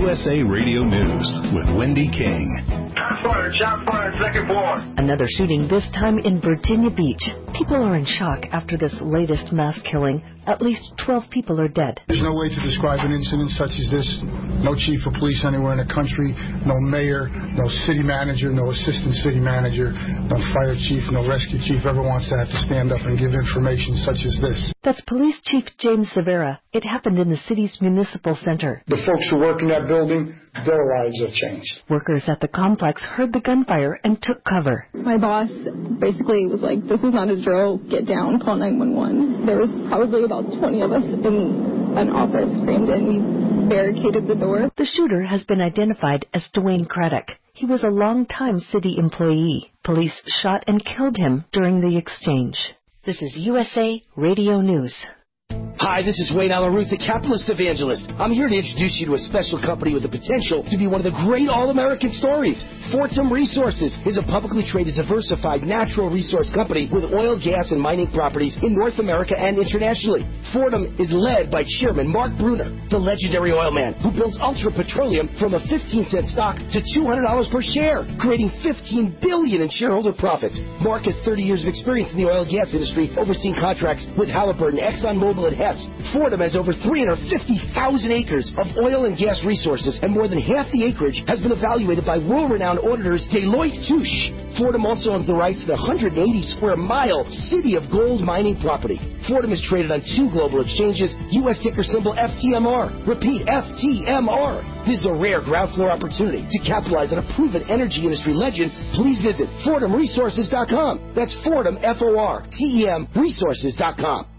USA Radio News with Wendy King. Shots fired, second floor. Another shooting, this time in Virginia Beach. People are in shock after this latest mass killing. At least 12 people are dead. There's no way to describe an incident such as this. No chief of police anywhere in the country, no mayor, no city manager, no assistant city manager, no fire chief, no rescue chief ever wants to have to stand up and give information such as this. That's Police Chief James Severa. It happened in the city's municipal center. The folks who work in that building, their lives have changed. Workers at the complex heard the gunfire and took cover. My boss basically was like, "This is not a drill. Get down. Call 911. There was probably about 20 of us in an office crammed in. We barricaded the door. The shooter has been identified as Dwayne Craddock. He was a long-time city employee. Police shot and killed him during the exchange. This is USA Radio News. Hi, this is Wayne Alaruth, the Capitalist Evangelist. I'm here to introduce you to a special company with the potential to be one of the great all-American stories. Fortum Resources is a publicly traded, diversified natural resource company with oil, gas, and mining properties in North America and internationally. Fortum is led by Chairman Mark Bruner, the legendary oil man who builds Ultra Petroleum from a 15-cent stock to $200 per share, creating $15 billion in shareholder profits. Mark has 30 years of experience in the oil and gas industry, overseeing contracts with Halliburton, ExxonMobil, and Hess. Fortum has over 350,000 acres of oil and gas resources, and more than half the acreage has been evaluated by world-renowned auditors Deloitte Touche. Fortum also owns the rights to the 180-square-mile City of Gold mining property. Fortum is traded on 2 global exchanges, U.S. ticker symbol FTMR. Repeat, FTMR. This is a rare ground floor opportunity to capitalize on a proven energy industry legend. Please visit FortumResources.com. That's Fortum, F-O-R-T-E-M, resources.com.